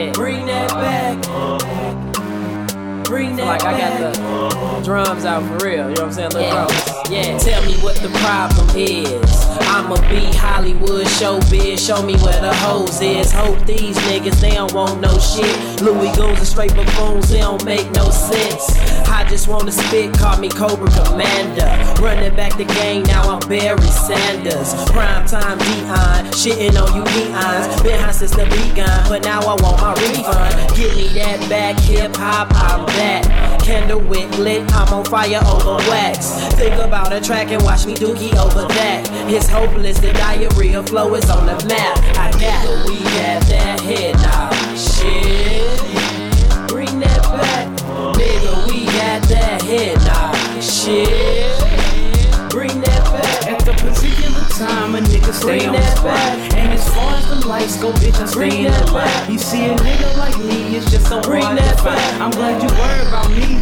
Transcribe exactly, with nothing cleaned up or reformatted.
Yeah. Bring that back. Bring that Like I got back. the drums out for real, you know what I'm saying? Little Yeah. drums. Yeah, tell me what the problem is. I'ma be Hollywood showbiz, show me where the hoes is. Hope these niggas, they don't want no shit. Louis goons and straight buffoons, they don't make no sense. I just wanna spit, call me Cobra Commander. Running back the game, now I'm Barry Sanders. Prime time Dion, shitting on you neons. Been hot since the beat gone, but now I want my refund. Give me that back, hip hop, I'm that. Candle wick lit, I'm on fire over wax. Think about a track and watch me dookie over that. It's hopeless, the diarrhea flow is on the map. I got it, we got that head now. Shit, bring that back. Nigga, we got that head now. Shit, bring that back. At the particular time, a nigga stay Bring on that the spot. back. And as far as the lights go, bitch, I Bring stay in that the light. back. You see a nigga like me, it's just so Bring hard that to find. back. I'm glad you worry about me,